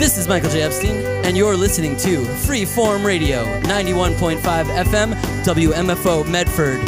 This is Michael J. Epstein, and you're listening to Freeform Radio, 91.5 FM, WMFO Medford.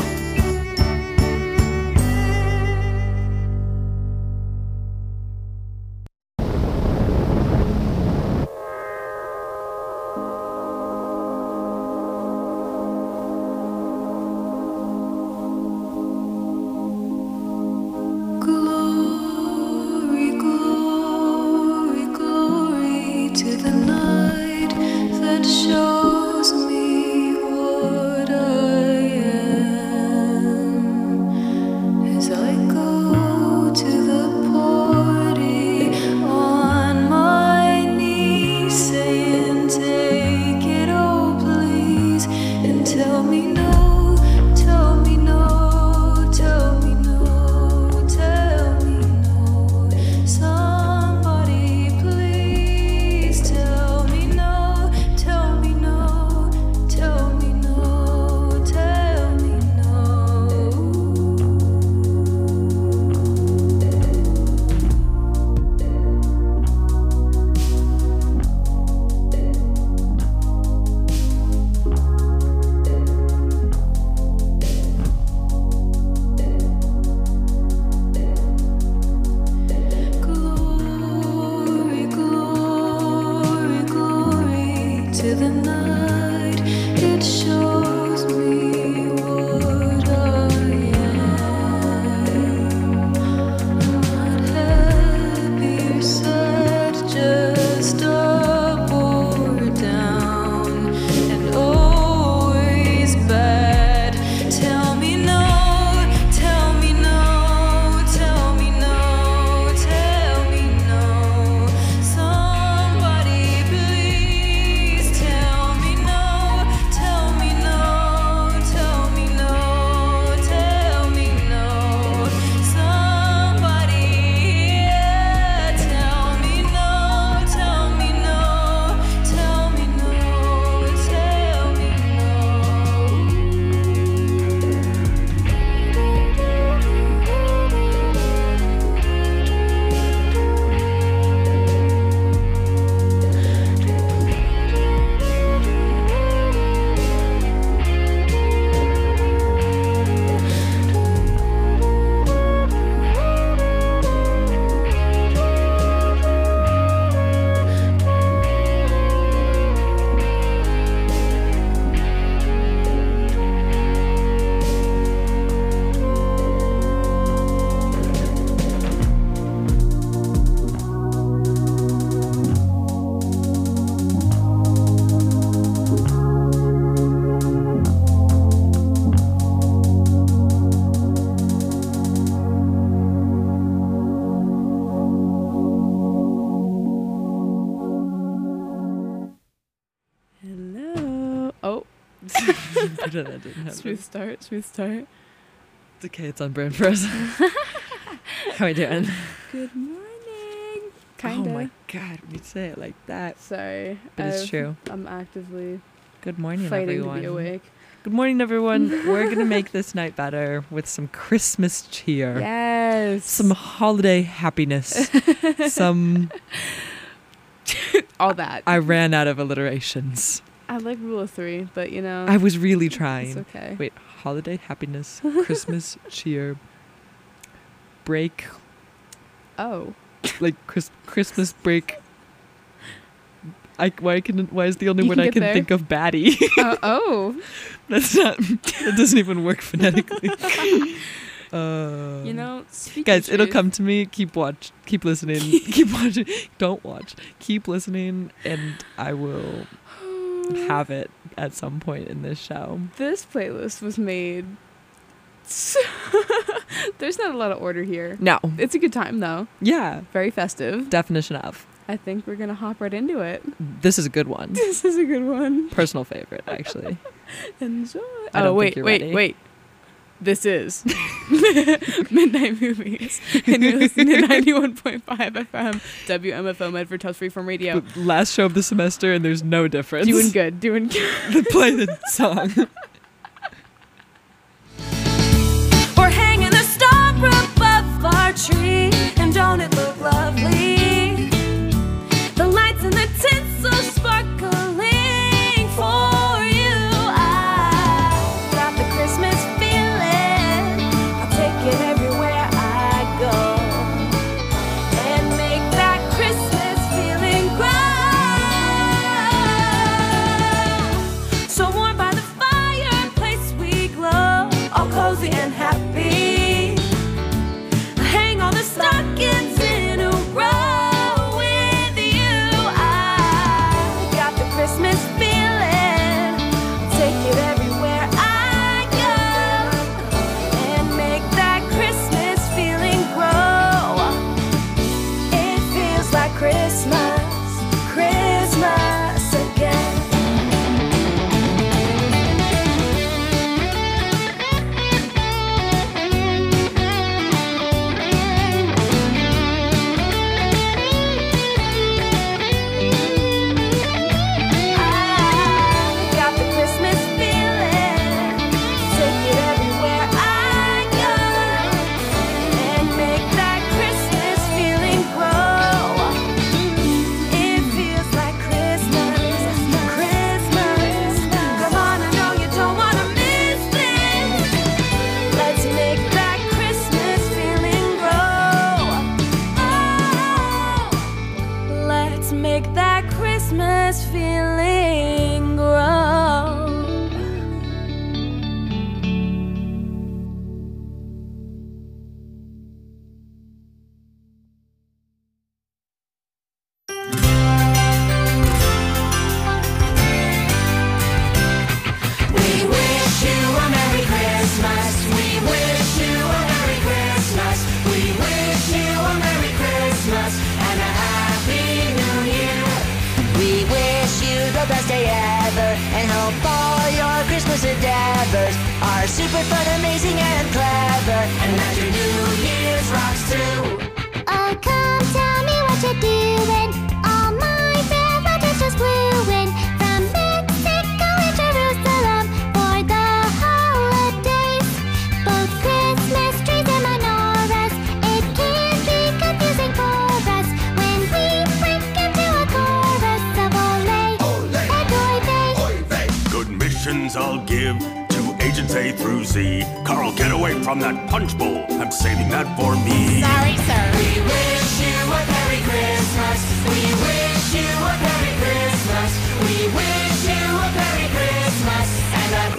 That didn't happen. Smooth start. It's okay, it's on brand for us. How are we doing? Good morning. Kinda. Oh my god, when you say it like that. Sorry. But it's true. I'm actively Good morning, fighting everyone. to be awake. Good morning, everyone. We're going to make this night better with some Christmas cheer. Yes. Some holiday happiness. Some... all that. I ran out of alliterations. I like rule of three, but you know. I was really trying. It's okay. Wait, holiday happiness, Christmas cheer, break. Oh. Like Christmas break. Why is the only word I can think of baddie? Oh. That doesn't even work phonetically. You know, guys, it'll come to me. Keep listening. Keep watching. Don't watch. Keep listening, and I will have it at some point in this show. This playlist was made. There's not a lot of order here. No. It's a good time though. Yeah. Very festive. Definition of. I think we're gonna hop right into it. This is a good one. This is a good one. Personal favorite, actually. Enjoy. Wait. This is Midnight Movies, and you're listening to 91.5 FM WMFO Medford Tufts Freeform Radio. Last show of the semester, and there's no difference. Doing good. Play the song. We're hanging a star above our tree, and don't it look lovely? The lights and the Christmas feeling grow. We wish you a Merry Christmas. We wish you a Merry Christmas. We wish you a Merry Christmas and a Happy New Year. We wish you the best day ever and hope all your Christmas endeavors are super fun, amazing, and clever. And that your New Year's rocks too. Oh, come tell me what you're doing. All my relatives just flew in from Mexico and Jerusalem for the holidays. Both Christmas trees and menorahs. It can be confusing for us when we break into a chorus of ole and oy vey. Good missions I'll give to agents A through Z. Carl, get away from that punch bowl. I'm saving that for me. Sorry, sir. We wish you a Merry Christmas. We wish you a Merry Christmas. We wish you a Merry Christmas and a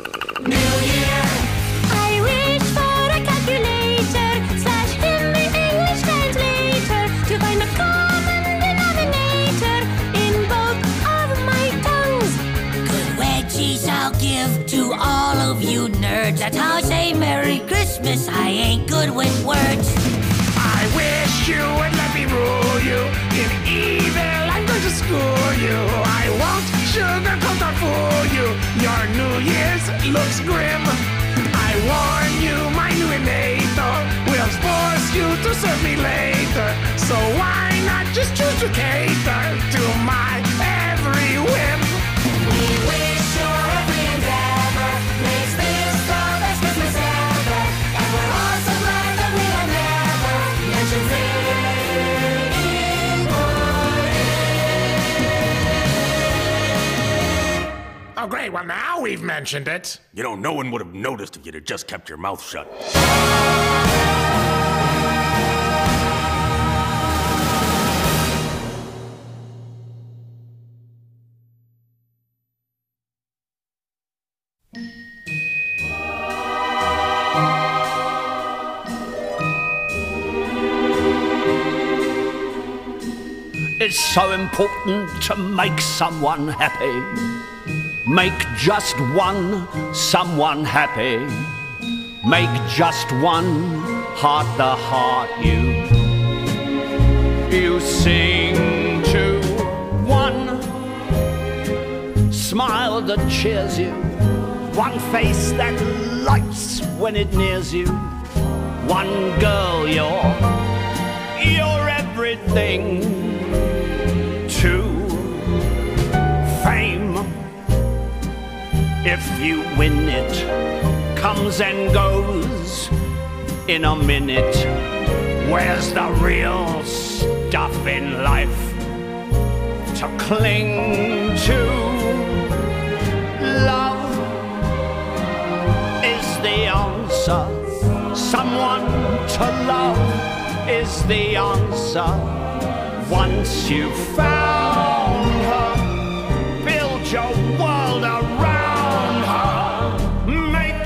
New Year. I wish for a calculator / Henry English translator to find a common denominator in both of my tongues. Good wedgies I'll give to all of you nerds. That's how I say Merry Christmas. I ain't good with words. I wish you would let me rule you. In evil, I'm going to school you. I won't sugarcoat or fool you. Your New Year's looks grim. I warn you, my new innator will force you to serve me later. So why not just choose to cater to my every whim? We wish your every endeavor makes this the best Christmas ever. And we're all so glad that we have never mentioned it. Oh, great. Well, now we've mentioned it. You know, no one would have noticed if you'd have just kept your mouth shut. It's so important to make someone happy. Make just one someone happy. Make just one heart the heart you sing to. One smile that cheers you. One face that lights when it nears you. One girl, you're everything. To fame, if you win it, comes and goes in a minute. Where's the real stuff in life to cling to? Love is the answer. Someone to love is the answer. Once you've found her, build your world around her. Make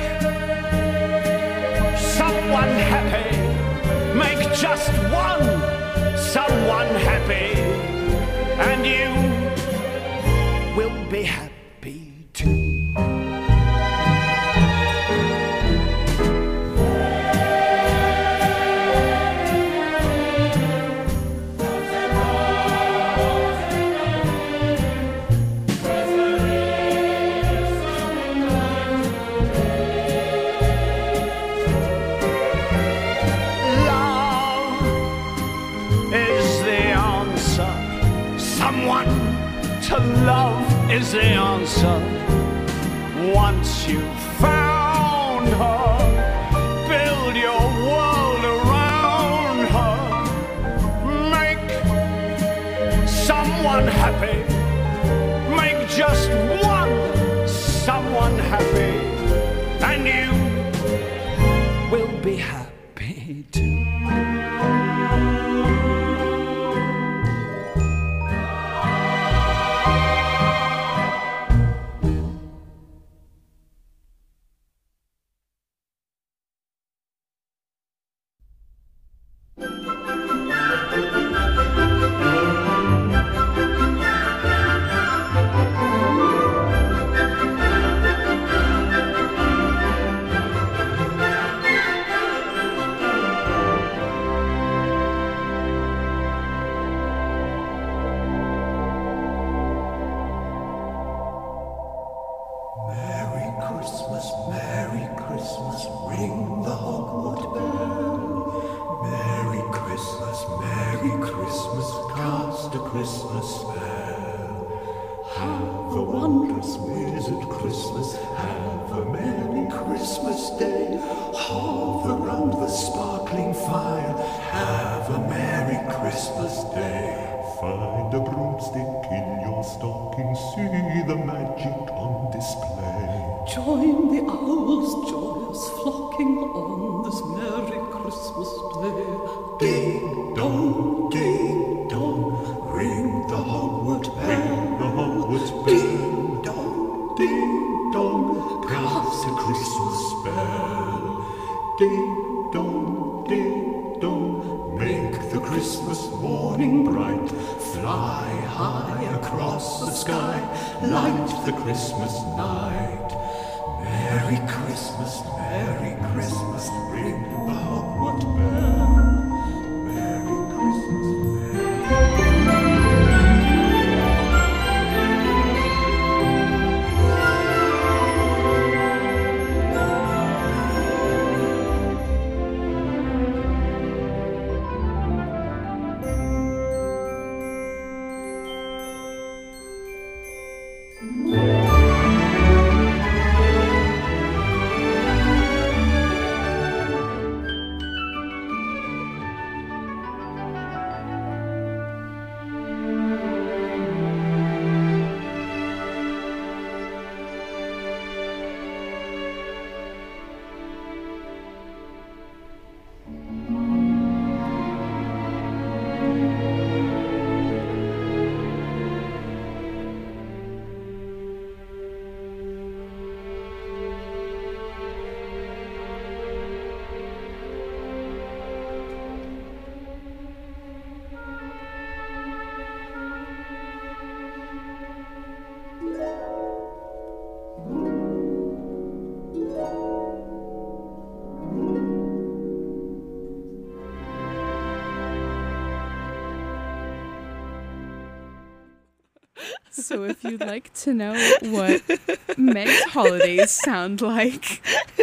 someone happy. Make just one someone happy. And you will be happy too. To love is the answer. Once you've found her, build your world around her. Make someone happy. Make just one someone happy. And you will be happy too. Christmas spell. Have a wondrous wizard Christmas, have a merry Christmas day. Hover round the sparkling fire, have a merry Christmas day. Find a broomstick in your stocking, see the magic on display. Join the owls joyous flocking on this merry Christmas day. Ding dong, ring the Hogwarts bell, the Hogwarts bell. Ding dong, cast a Christmas spell. Ding dong, make the Christmas morning bright. Fly high across the sky, light the Christmas night. Merry Christmas, ring the Hogwarts bell. Merry Christmas, So if you'd like to know what Meg's holidays sound like,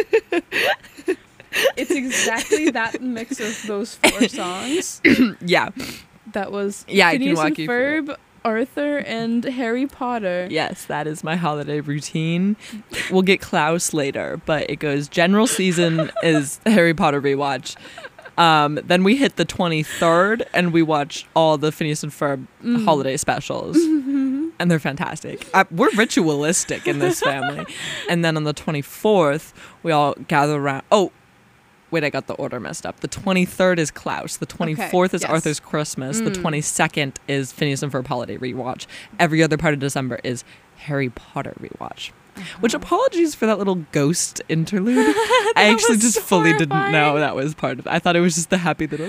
it's exactly that mix of those 4 songs. Yeah. That was I can Phineas walk and you through Ferb, Arthur, and Harry Potter. Yes, that is my holiday routine. We'll get Klaus later, but it goes general season is Harry Potter rewatch. Then we hit the 23rd and we watch all the Phineas and Ferb holiday specials. And they're fantastic. We're ritualistic in this family. And then on the 24th, we all gather around. Oh, wait, I got the order messed up. The 23rd is Klaus. The 24th is Arthur's Christmas. The 22nd is Phineas and Ferb holiday rewatch. Every other part of December is Harry Potter rewatch. Which, apologies for that little ghost interlude. I actually just fully didn't know that was part of it. I thought it was just the happy little...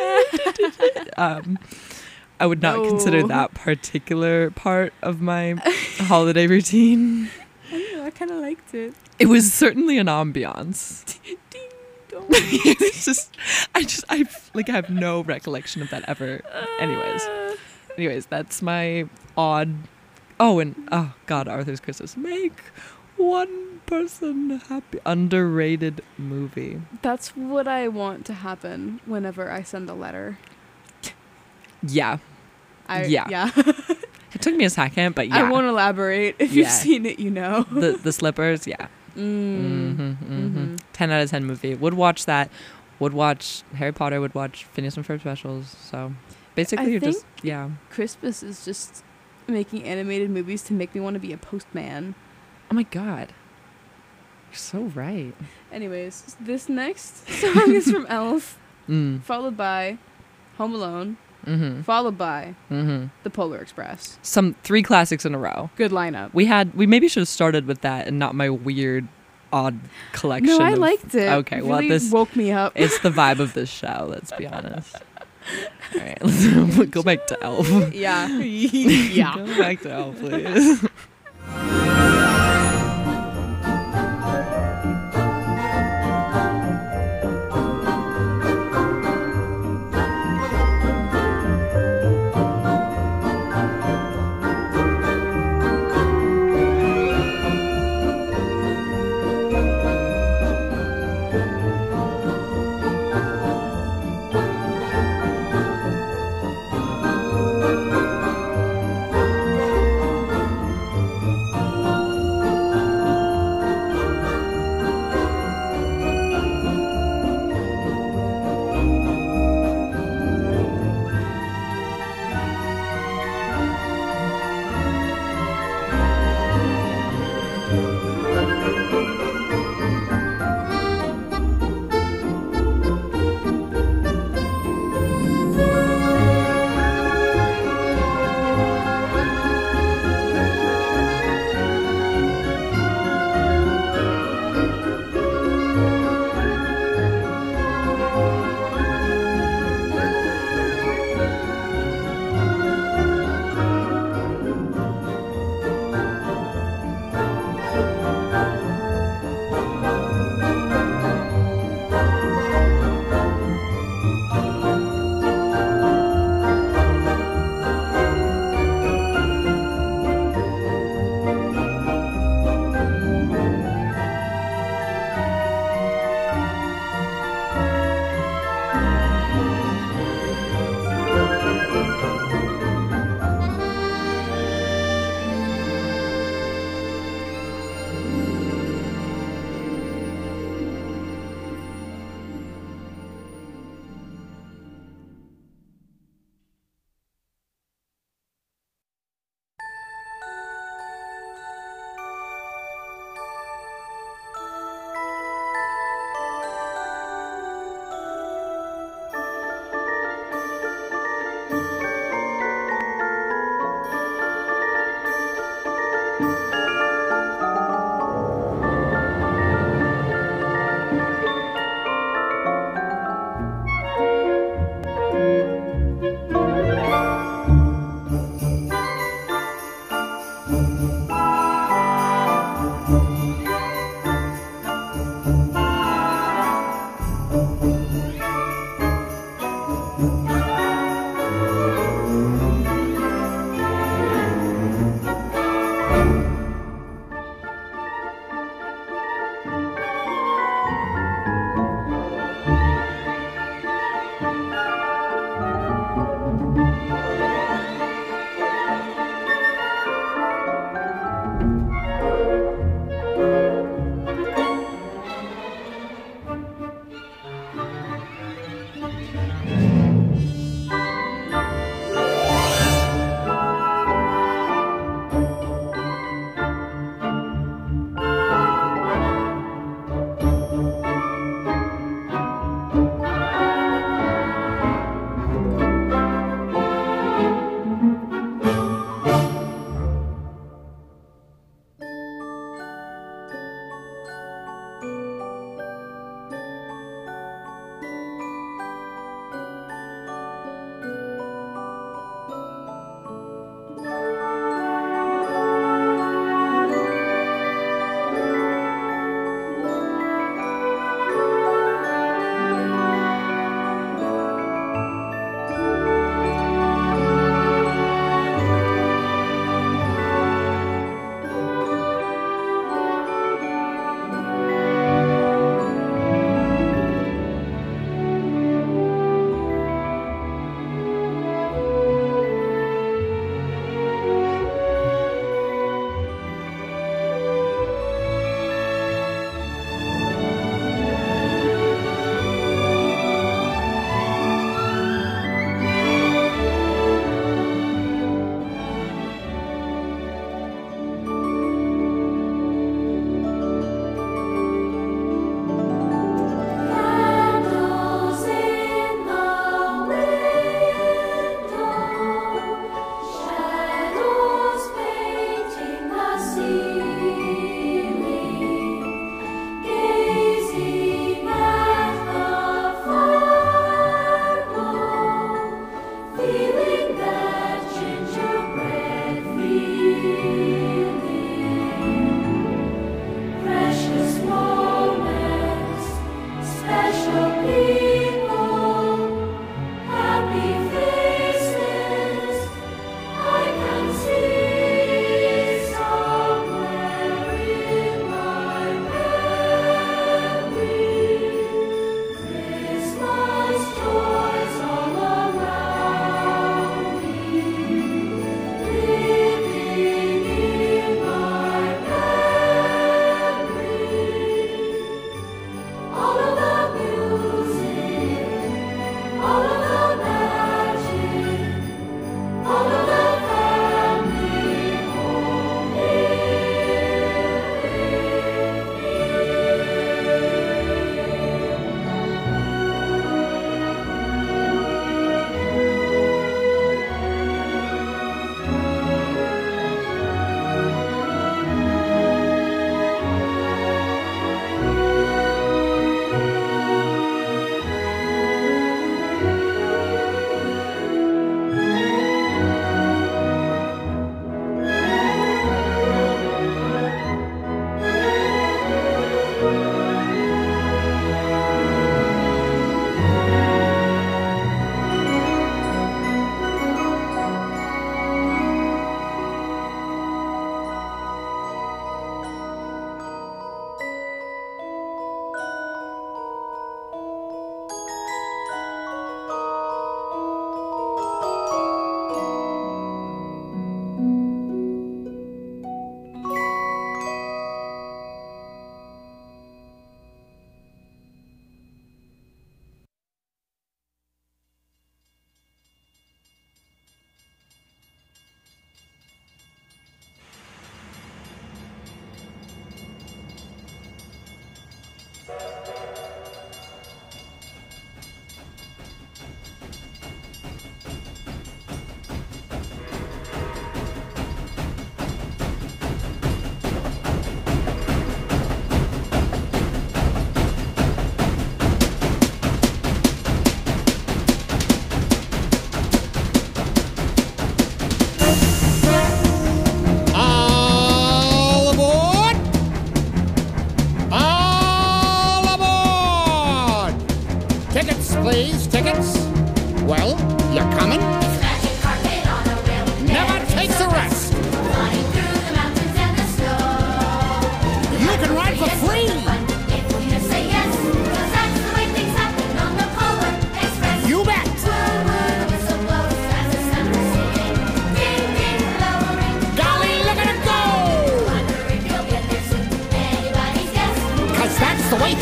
I would not consider that particular part of my holiday routine. I don't know, I kind of liked it. It was certainly an ambiance. Ding dong. It's just, I have no recollection of that ever. Anyways, that's my odd. Oh, and oh God, Arthur's Christmas. Make one person happy. Underrated movie. That's what I want to happen whenever I send a letter. Yeah. Yeah. It took me a second, but yeah. I won't elaborate. If you've seen it, you know. The slippers, yeah. 10 out of 10 movie. Would watch that. Would watch Harry Potter. Would watch Phineas and Ferb specials. So basically, you're just Christmas is just making animated movies to make me want to be a postman. Oh my God. You're so right. Anyways, this next song is from Elf, followed by Home Alone, followed by The Polar Express. Some 3 classics in a row. Good lineup. We maybe should have started with that and not my weird, odd collection. No, I liked it. Okay, well, really this woke me up. It's the vibe of this show. Let's be honest. All right, let's go back to Elf. Yeah. Go back to Elf, please.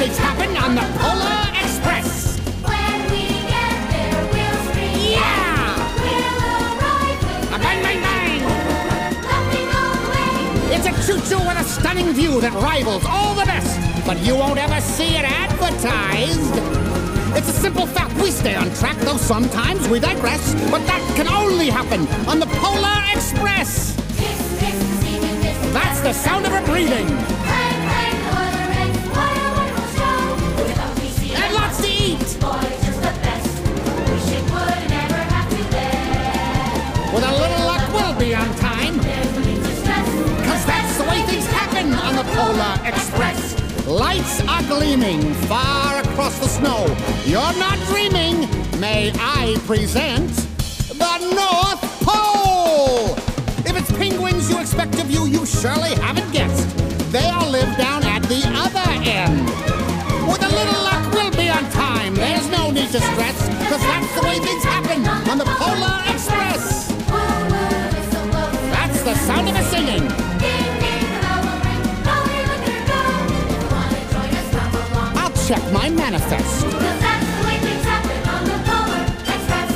things happen on the Polar Express. When we get there, we'll scream. Yeah! We'll arrive with Bang, bang, bang! nothing on the way. It's a choo-choo with a stunning view that rivals all the best, but you won't ever see it advertised. It's a simple fact, we stay on track, though sometimes we digress, but that can only happen on the Polar Express. Hiss, hiss, the steaming hiss. That's the sound of her breathing. Clang, clang, the water ends. What a wonderful show. With a PC And lots to eat. Boy, just the best. Wish it would never have to end. With a little luck, we'll be on time, There's no need to stress. 'cause that's the way things happen on the Polar Express. Lights are gleaming far across the snow. You're not dreaming. May I present the North Pole? If it's penguins you expect of you surely haven't guessed. They all live down at the other end. With a little luck, we'll be on time. There's no need to stress, 'cause that's the way things happen on the Polar Express. Woo, woo, it's so close. That's the sound of her singing. Ding, ding, the bell will ring. Hurry, look at her go. If you want to join us, come along. I'll check my manifest. 'Cause that's the way things happen on the Polar Express.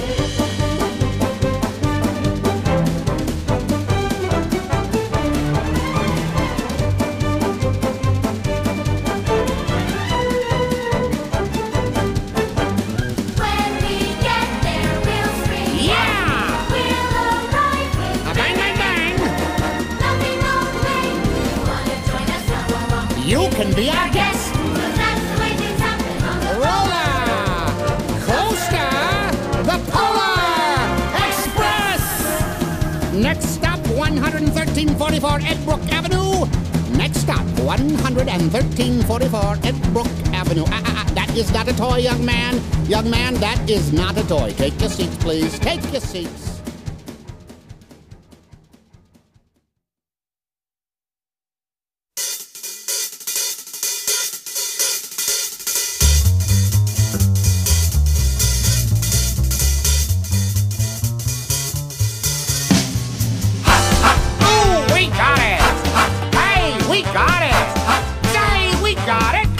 When we get there, we'll scream. Yeah! We'll arrive with Bang, bang, bang! nothing on the way. If you want to join us, come along. You can be our guest. 'Cause that's the way things happen on the Roller Coaster, the Polar Express. Next stop, 11344 Edbrook Avenue. Next stop, 11344 Edbrook Avenue. That is not a toy, young man. Young man, that is not a toy. Take your seats, please. Take your seats. Ooh, we got it! Hey, we got it! Say, we got it!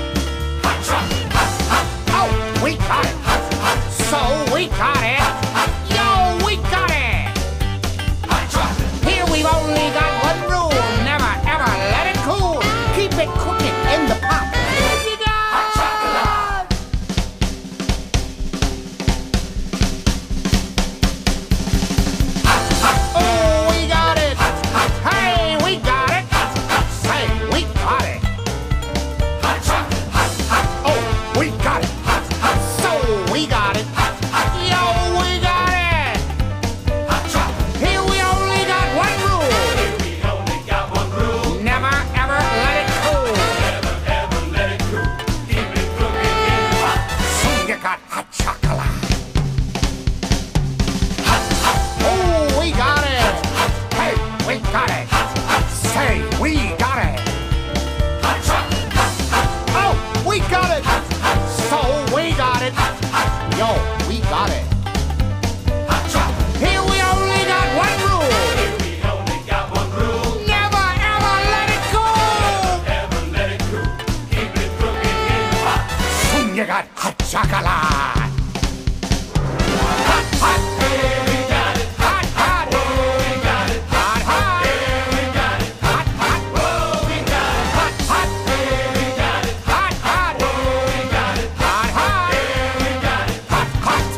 Oh, we got it! So, we got it! Yo, we got it! Here we've only got one rule. Never, ever let it cool. Keep it cooking in the pot. Oh, we got it! Hey, we got it! Say, we got it! Oh, we got it! So, we got it! Yo, we got it! Here we only got one rule. Never, ever let it cool. So you got hot chocolate. Oh, we got it! Hey, we got it! Say, we got it! Oh, we got it! So, we got it! Yo, we got it! Here we only got one rule! Never, ever let it go! Soon you got hot chocolate! Hot, hot! Hot, hot! Hot, hot! Hot, hot! Hot, hot! Hot, hot! Hot, hot! Hot, hot!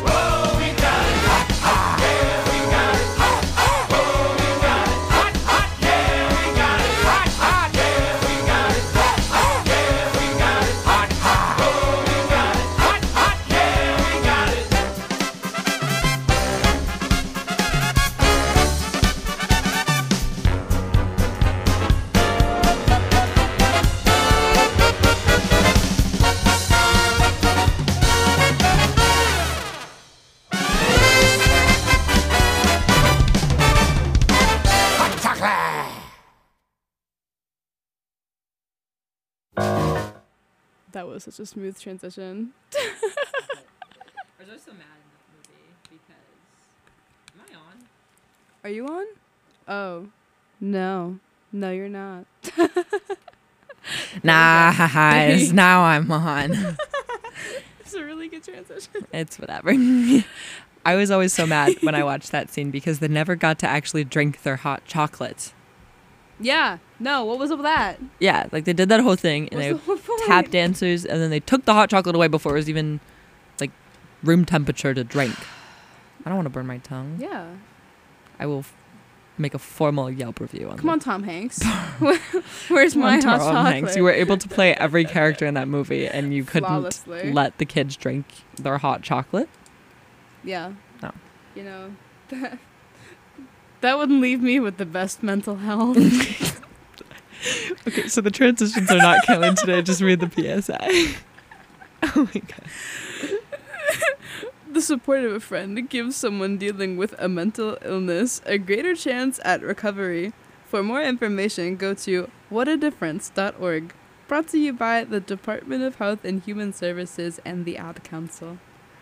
That was such a smooth transition. I was just so mad in this movie because am I on? Are you on? Oh. No. No, you're not. Nice. Now I'm on. It's a really good transition. It's whatever. I was always so mad when I watched that scene because they never got to actually drink their hot chocolate. Yeah. No, what was up with that? Yeah, like they did that whole thing and What's they the whole point? tap dancers and then they took the hot chocolate away before it was even like room temperature to drink. I don't want to burn my tongue. Yeah. I will make a formal Yelp review on Come on, that. Tom Hanks. Where's Come my on, hot Tom chocolate? Hanks. You were able to play every character in that movie and you couldn't Flawlessly. let the kids drink their hot chocolate. Yeah. No. You know, that wouldn't leave me with the best mental health. Okay, so the transitions are not killing today. Just read the PSA. Oh my god. The support of a friend gives someone dealing with a mental illness a greater chance at recovery. For more information, go to whatadifference.org. Brought to you by the Department of Health and Human Services and the Ad Council.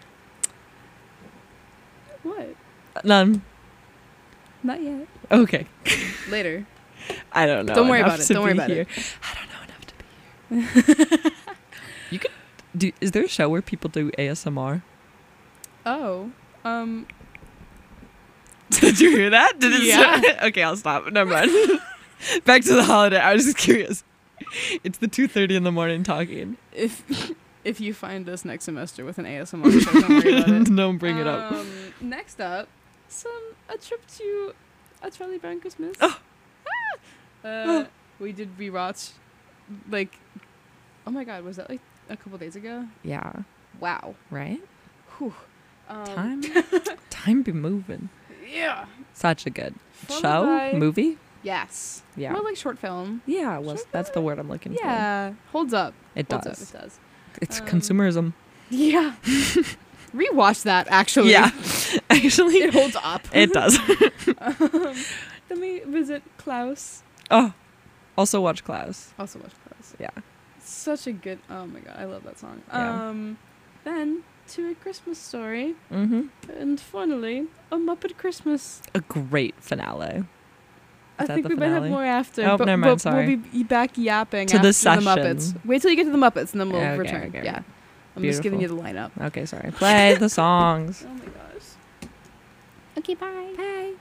What? None. Not yet. Okay. Later. I don't know. Don't worry enough about it. to Don't worry be about here. it. I don't know enough to be here. You could do. Is there a show where people do ASMR? Oh. Did you hear that? Did it? Yeah. Okay, I'll stop. Never mind. Back to the holiday. I was just curious. It's the 2:30 in the morning talking. If you find us next semester with an ASMR show, don't worry about it. Don't bring it up. Next up, a trip to a Charlie Brown Christmas. We did rewatch, like, oh my god, was that like a couple days ago? Yeah. Wow. Right? Whew. Time be moving. Yeah. Such a good Followed show, by- movie. Yes. Yeah. More like short film. Yeah, that's the word I'm looking for. Yeah. Holds up. It Holds does. Up, it does. It's consumerism. Yeah. Rewatch that, actually. Yeah. Actually, It holds up. it does. Then we visit Klaus. Oh, also watch Klaus. Also watch Klaus. Yeah. Such a good. Oh my god, I love that song. Yeah. Then to A Christmas Story, Mm-hmm. and finally A Muppet Christmas. A great finale. I Is that think the we might have finale? more after. Oh, but, never mind, but sorry. we'll be back yapping To after the session. Muppets. Wait till you get to the Muppets, and then we'll Okay, return. okay, Yeah. okay. I'm just giving you the Beautiful. lineup. Okay, sorry. Play the songs. Oh my gosh. Okay, bye. Bye.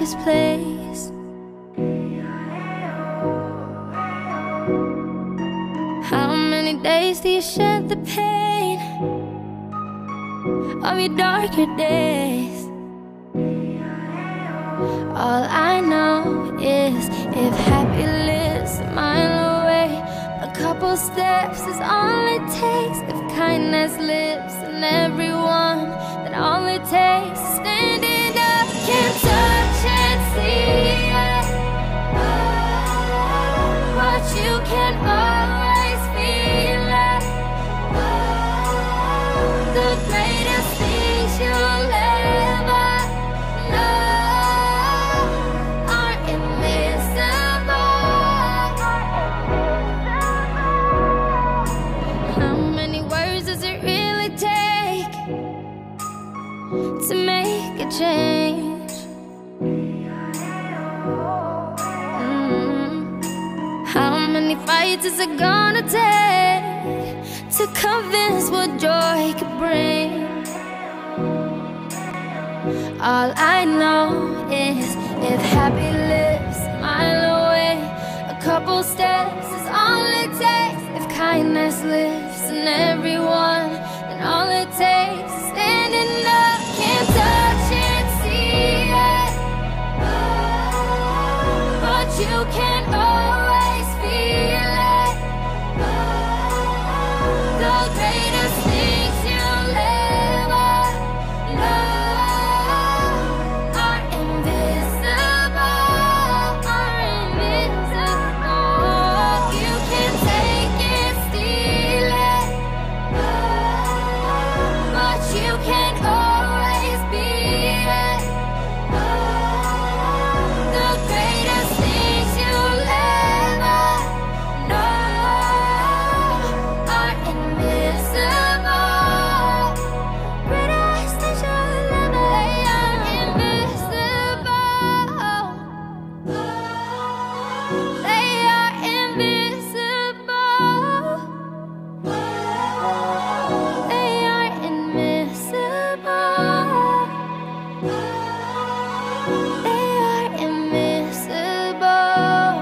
safest place. How many days do you shed the pain of your darker days? All I know is if happy lives a mile away, a couple steps is all it takes. If kindness lives in everyone, then all it takes is standing up. Can't touch and see it, but you can always feel it. The greatest things you'll ever know are invisible. How many words does it really take to make a change? How many fights is it gonna take to convince what joy could bring? All I know is if happy lives a mile away, a couple steps is all it takes. If kindness lives in everyone, then all it takes is standing up. Can't touch it, see it, but you can always feel it. The greatest things you'll ever know are invisible, You can take it, steal it, but you can always be it. The greatest things you'll ever know are invisible. Greatest things you'll ever are invisible. They are invisible. They are invisible. They are invisible.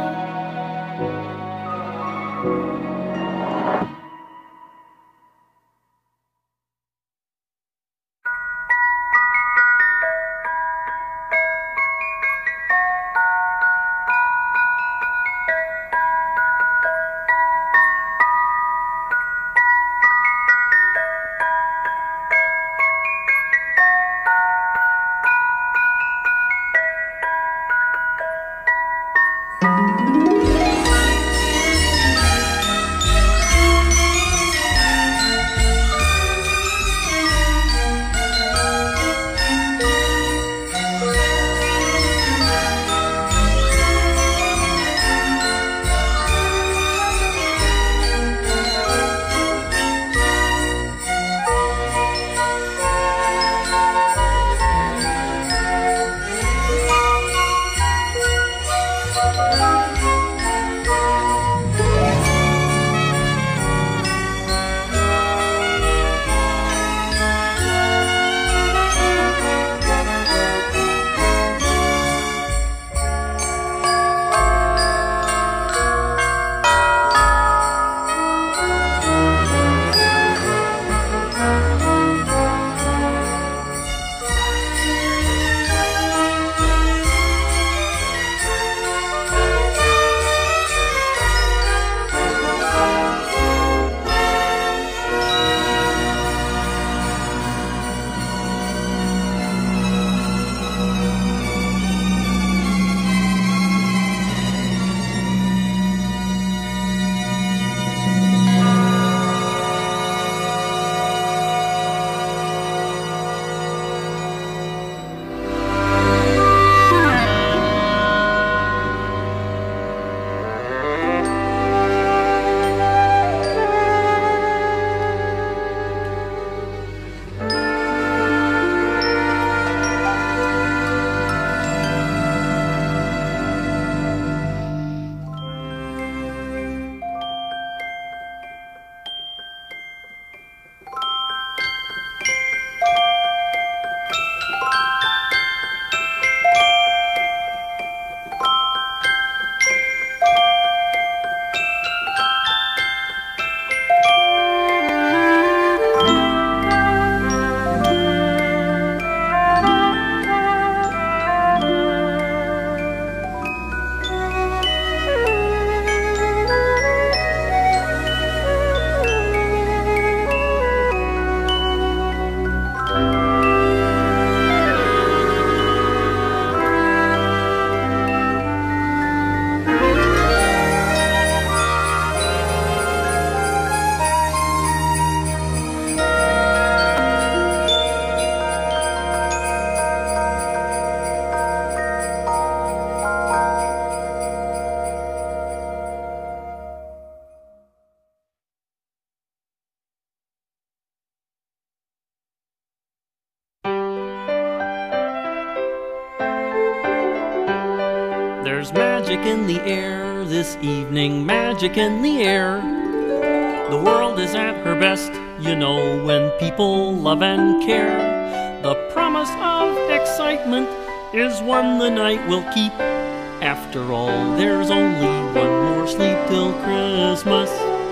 magic in the air this evening, magic in the air. The world is at her best, you know, when people love and care. The promise of excitement is one the night will keep. After all, there's only one more sleep till Christmas.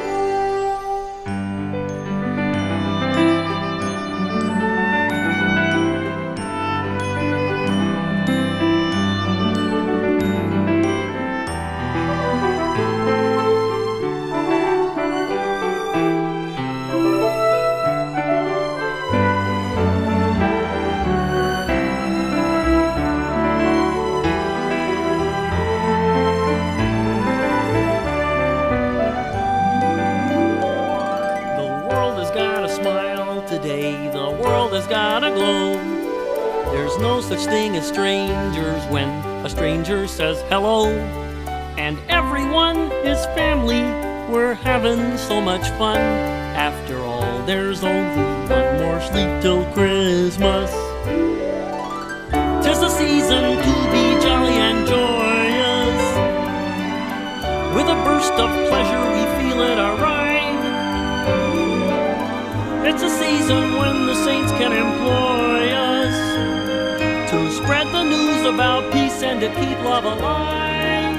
Such thing as strangers when a stranger says hello, and everyone is family. We're having so much fun. After all, there's only one more sleep till Christmas. 'Tis the season to be jolly and joyous. With a burst of pleasure we feel it arrive. It's a season when the saints can employ us to spread the news about peace and to keep love alive.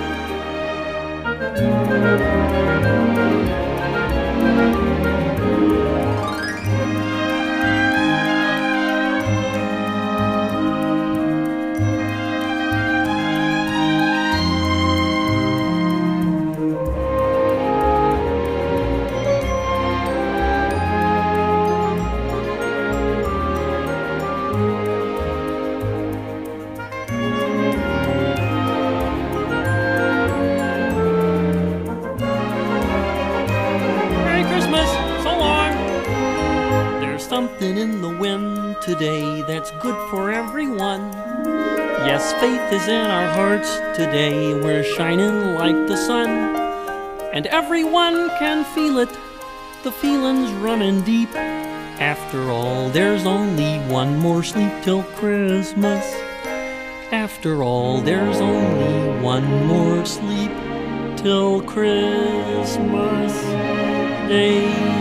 Something in the wind today that's good for everyone. Yes, faith is in our hearts today. We're shining like the sun, and everyone can feel it. The feeling's running deep. After all, there's only one more sleep till Christmas. After all, there's only one more sleep till Christmas Day.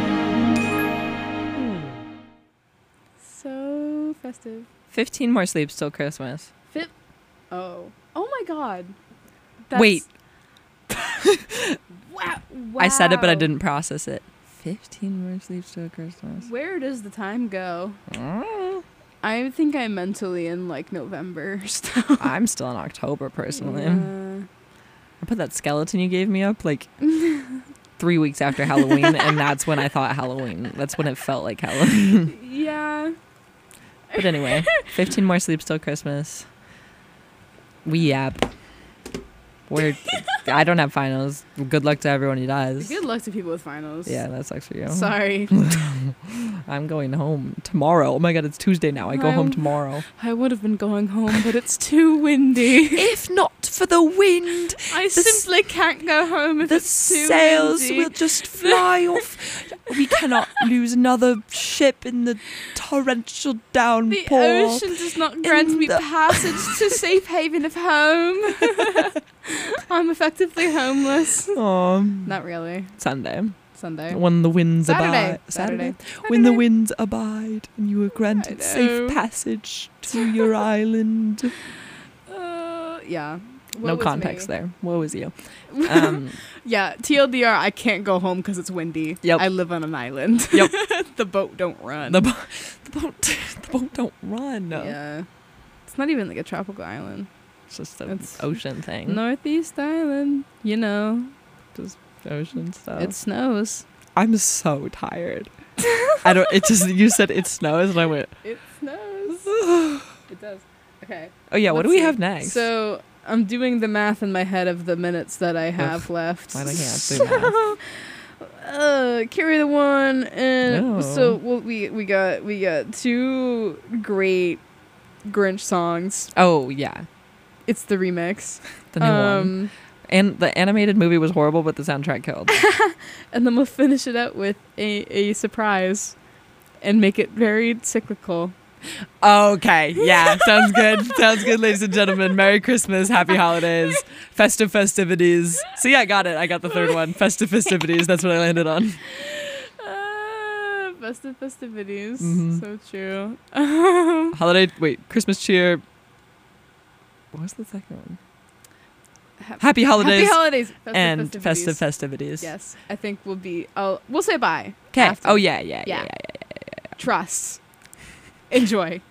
Festive. 15 more sleeps till Christmas. Oh my God. Wait. Wow. I said it, but I didn't process it. 15 more sleeps till Christmas. Where does the time go? I think I'm mentally in like November still. I'm still in October personally. Yeah. I put that skeleton you gave me up like 3 weeks after Halloween, and that's when I thought Halloween. That's when it felt like Halloween. Yeah. But anyway, 15 more sleeps till Christmas. We yap. I don't have finals. Good luck to everyone who does. Good luck to people with finals. Yeah, that sucks for you. Sorry. I'm going home tomorrow. Oh my God, it's Tuesday now. I go home tomorrow. I would have been going home, but it's too windy. If not for the wind, I simply can't go home if it's too windy. The sails will just fly off. We cannot lose another ship in the torrential downpour. The ocean does not grant me passage to safe haven of home. I'm effectively homeless. Not really. Sunday. When the winds abide. Saturday. When the winds abide and you are granted safe passage to your island. Yeah. No context there. Woe is you. Yeah, TLDR, I can't go home because it's windy. Yep. I live on an island. Yep. The boat don't run. The boat don't run. No. Yeah. It's not even like a tropical island. It's just an ocean thing. Northeast Island, you know. Just ocean stuff. It snows. I'm so tired. You said it snows and I went. It snows. It does. Okay. Oh yeah, what do we have next? So I'm doing the math in my head of the minutes that I have left. I can't do math. Carry the one, and so we got two great Grinch songs. Oh yeah, it's the remix, the new one, and the animated movie was horrible, but the soundtrack killed. And then we'll finish it out with a surprise, and make it very cyclical. Okay, yeah, sounds good. Sounds good, ladies and gentlemen. Merry Christmas, happy holidays, festive festivities. See, I got it. I got the third one. Festive festivities. That's what I landed on. Festive festivities. Mhm. So true. Christmas cheer. What was the second one? Happy holidays. Happy holidays. Festive and festivities. festive festivities. Yes, I think we'll say bye. Okay. after. Oh yeah. Trust. Enjoy.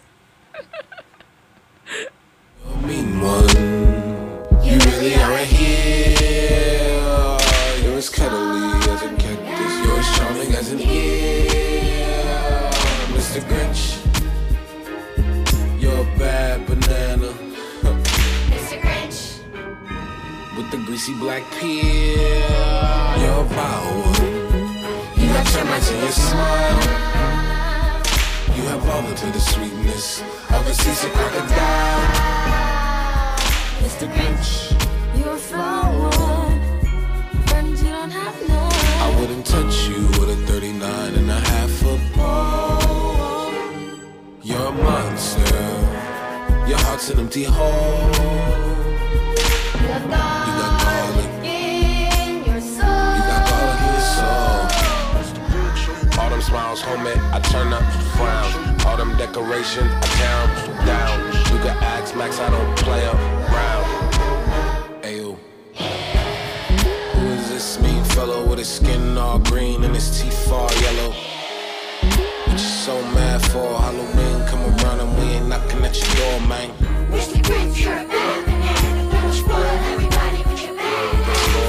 Mean one, you really aren't here. You're as cuddly as a cactus, you're as charming as an ear. Mr. Grinch, you're a bad banana. Mr. Grinch, with the greasy black peel. You're a vile one, you got termites in your smile. You have all the bitter sweetness of a seasick crocodile. Mr. Grinch, You're a flower, friends you don't have no. I wouldn't touch you with a 39 and a half foot pole. You're a monster, your heart's an empty hole. You got garlic In your soul. You got garlic in your soul. All them smiles, homie, I turn up, frown. All them decorations, I tear them down. You can ask Max, I don't play around. Ayo. Who is this mean fellow with his skin all green and his teeth all yellow? What you so mad for? Halloween come around and we ain't knocking at your door, man. Mr. Grinch, you're a bad banana. Don't spoil everybody with your bad.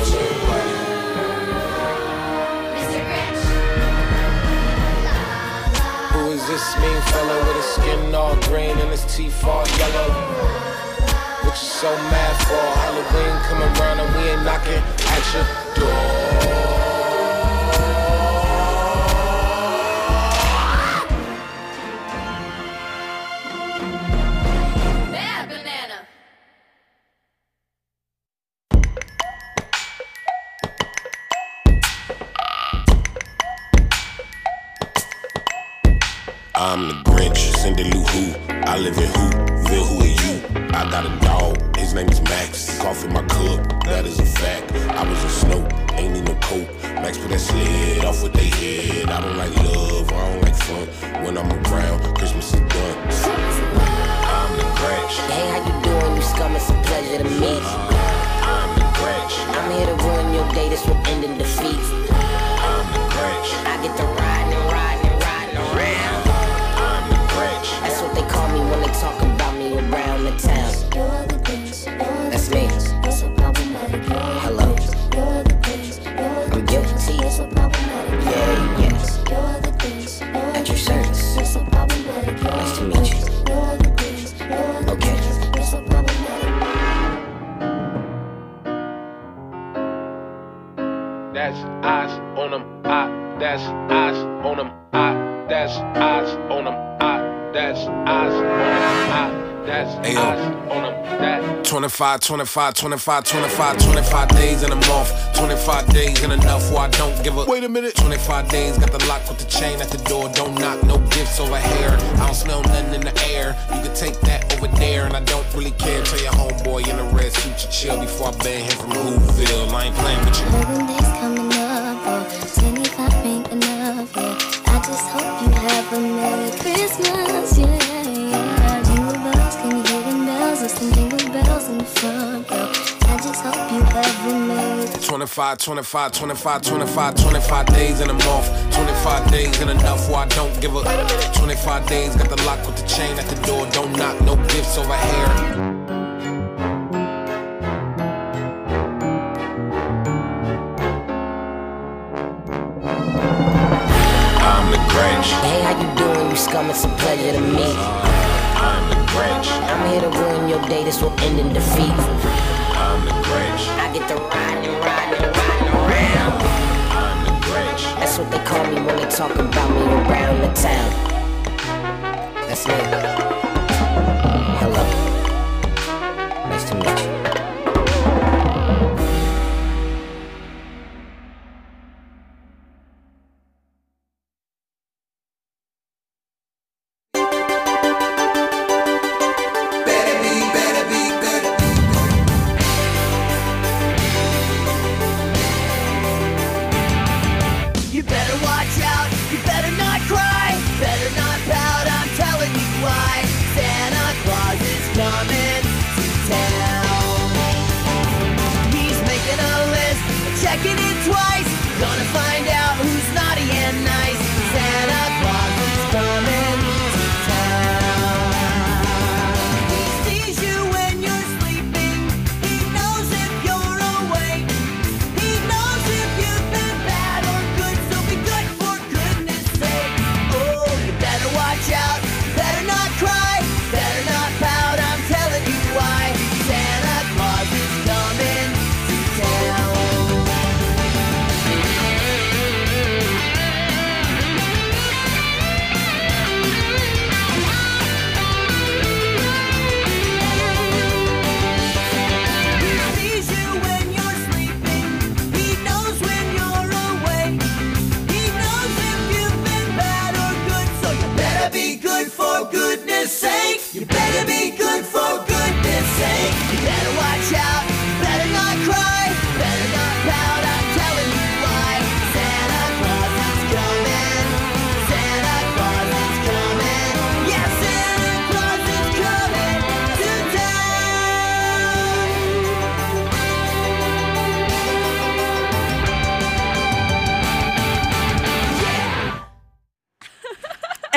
Mr. Grinch. Who is this mean fellow with his skin all green and his teeth all yellow? What you so mad for? Halloween come around and we ain't knocking at your door. Bad banana. I'm the Grinch, Cindy Lou Who. I live in Whoville, who are you? I got a dog, his name is Max. He cough in my cup, that is a fact. I was a Snow, ain't need no coat. Max put that sled off with they head. I don't like love, I don't like fun. When I'm around, Christmas is done. I'm the Grinch. Hey, how you doing? You scum, it's a pleasure to meet. I'm the Grinch. I'm here to ruin your day, this will end in defeat. I'm the Grinch. I get to riding and riding and riding around. I'm the Grinch. That's what they call me when they talk about me around the town. That's me. Hello. I'm guilty. Yeah, yes. At your service. Nice to meet you. Okay. That's eyes on them, that's eyes on them, that's eyes on them, that's eyes on them, that's eyes on them. 25 days in a month, 25 days in enough where I don't give a. Wait a minute. 25 days, got the lock with the chain at the door, don't knock, no gifts over here. I don't smell nothing in the air. You can take that over there, and I don't really care. Tell your homeboy in a red suit to chill before I ban him from Whoville. I ain't playing with you. 11 days coming up, oh, 25 ain't enough, yeah. I just hope you have a Merry Christmas, yeah. Jingle bells, can you hear them bells? Listen, jingle bells in the front row. I just hope you have a Merry 25 days in a month, 25 days in enough where I don't give a. 25 days, got the lock with the chain at the door, don't knock, no gifts over here. Hey, how you doing? You scum, it's a pleasure to meet. I'm the Grinch. I'm here to ruin your day, this will end in defeat. I'm the Grinch. I get to riding and riding and riding around. I'm the Grinch. That's what they call me when they talk about me around the town. That's me. Hello. Nice to meet you.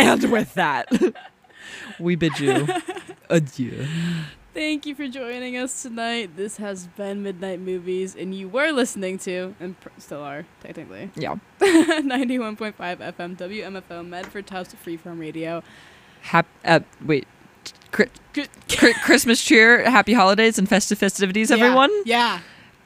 And with that, we bid you adieu. Thank you for joining us tonight. This has been Midnight Movies, and you were listening to, and still are, technically. Yeah. 91.5 FM, WMFO, Medford Tufts Freeform Radio. Wait. Christmas cheer, happy holidays, and festive festivities, everyone. Yeah.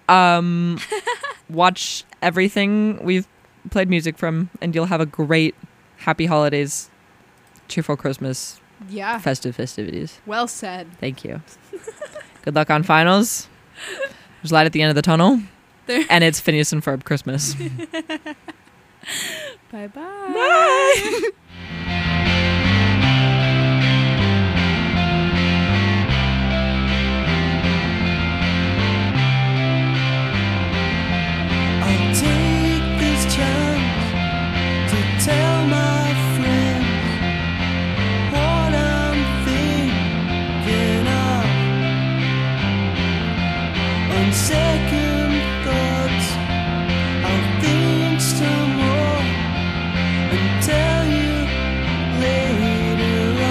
Watch everything we've played music from, and you'll have a great happy holidays, cheerful Christmas, festive festivities. Well said. Thank you. Good luck on finals. There's light at the end of the tunnel. And it's Phineas and Ferb Christmas. Bye-bye. Bye. I'll take this chance to tell my friends what I'm thinking of. On second thoughts, I'll think some more and tell you later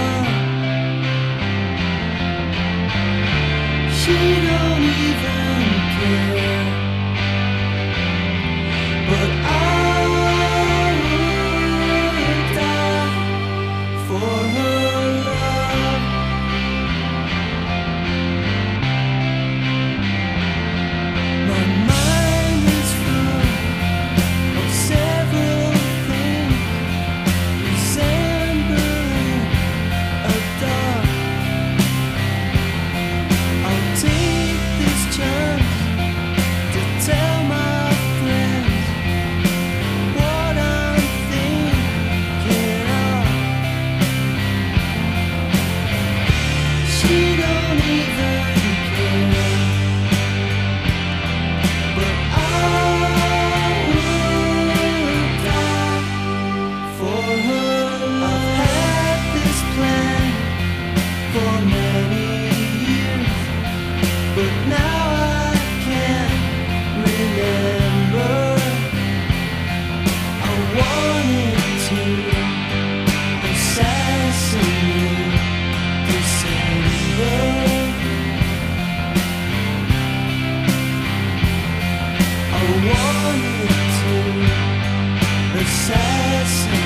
on. She don't even care. But I would die for her love. My mind is full of several things resembling a dog. I'll take this chance to tell my friends what I'm thinking of. She don't even care, but I would die for her. I've had this plan for many years, but now I can't remember. I wanted to assassinate December. I wanted to assassinate